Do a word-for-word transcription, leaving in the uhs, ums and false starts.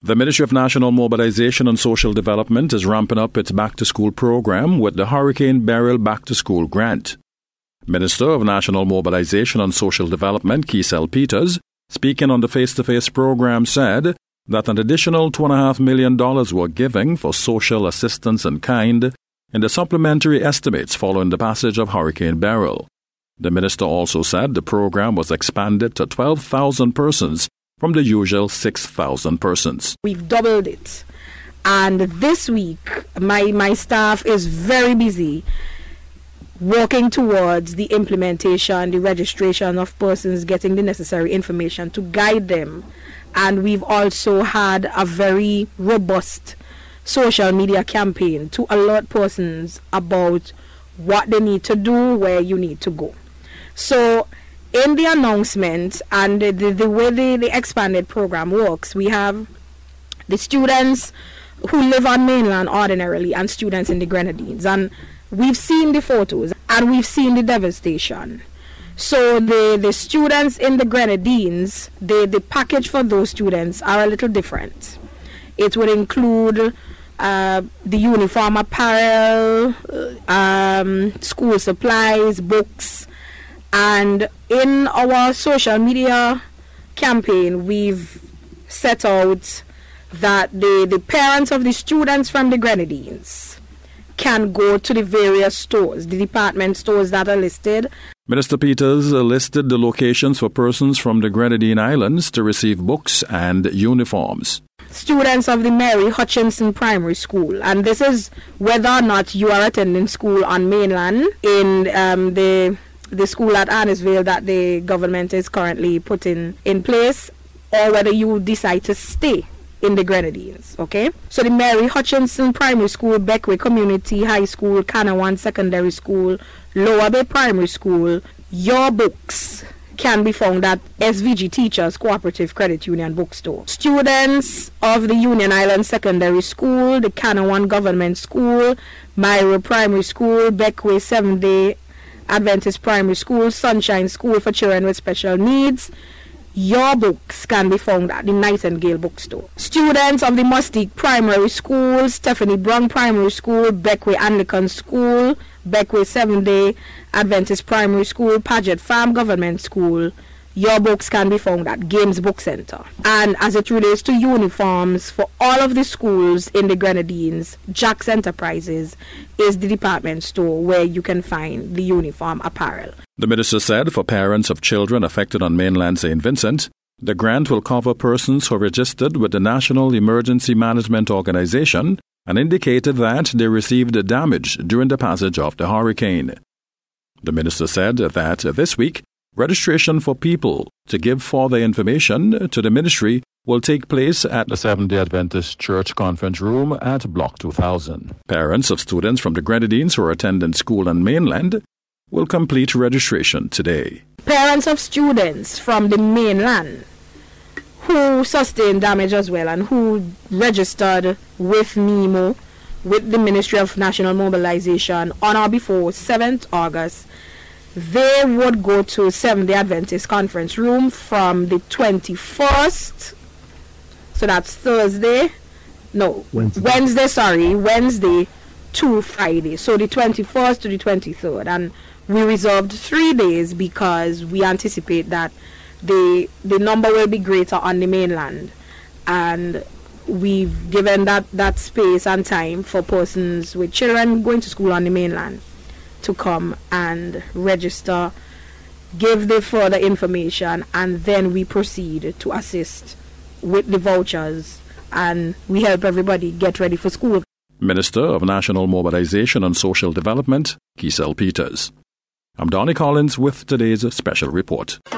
The Ministry of National Mobilization and Social Development is ramping up its back-to-school program with the Hurricane Beryl Back-to-School Grant. Minister of National Mobilization and Social Development, Keisel Peters, speaking on the face-to-face program, said that an additional two point five million dollars were given for social assistance in kind in the supplementary estimates following the passage of Hurricane Beryl. The minister also said the program was expanded to twelve thousand persons from the usual six thousand persons. We've doubled it. And this week, my, my staff is very busy working towards the implementation, the registration of persons, getting the necessary information to guide them. And we've also had a very robust social media campaign to alert persons about what they need to do, where you need to go. So in the announcement and the, the, the way the, the expanded program works, we have the students who live on mainland ordinarily and students in the Grenadines. And we've seen the photos and we've seen the devastation. So the, the students in the Grenadines, the, the package for those students are a little different. It would include uh, the uniform apparel, um, school supplies, books. And in our social media campaign, we've set out that the, the parents of the students from the Grenadines can go to the various stores, the department stores that are listed. Minister Peters listed the locations for persons from the Grenadine Islands to receive books and uniforms. Students of the Mary Hutchinson Primary School, and this is whether or not you are attending school on mainland in um, the the school at Arnisvale that the government is currently putting in place, or whether you decide to stay in the Grenadines, okay? So the Mary Hutchinson Primary School, Beckway Community High School, Canawan Secondary School, Lower Bay Primary School, your books can be found at S V G Teachers Cooperative Credit Union Bookstore. Students of the Union Island Secondary School, the Canawan Government School, Myra Primary School, Beckway Seventh-day Adventist Primary School, Sunshine School for Children with Special Needs, your books can be found at the Nightingale Bookstore. Students of the Mustique Primary School, Stephanie Brown Primary School, Beckway Anglican School, Beckway Seventh-day Adventist Primary School, Paget Farm Government School, your books can be found at Games Book Center. And as it relates to uniforms for all of the schools in the Grenadines, Jack's Enterprises is the department store where you can find the uniform apparel. The minister said for parents of children affected on mainland Saint Vincent, the grant will cover persons who are registered with the National Emergency Management Organization and indicated that they received damage during the passage of the hurricane. The minister said that this week, registration for people to give further information to the ministry will take place at the Seventh-day Adventist Church Conference Room at Block two thousand. Parents of students from the Grenadines who are attending school on mainland will complete registration today. Parents of students from the mainland who sustained damage as well and who registered with NEMO, with the Ministry of National Mobilization on or before seventh of August, they would go to Seventh-day Adventist Conference Room from the twenty-first, so that's Thursday, no, Wednesday, Wednesday sorry, Wednesday to Friday, so the twenty-first to the twenty-third, and we reserved three days because we anticipate that the the number will be greater on the mainland, and we've given that, that space and time for persons with children going to school on the mainland to come and register, give the further information, and then we proceed to assist with the vouchers and we help everybody get ready for school. Minister of National Mobilization and Social Development, Keisel Peters. I'm Donnie Collins with today's special report.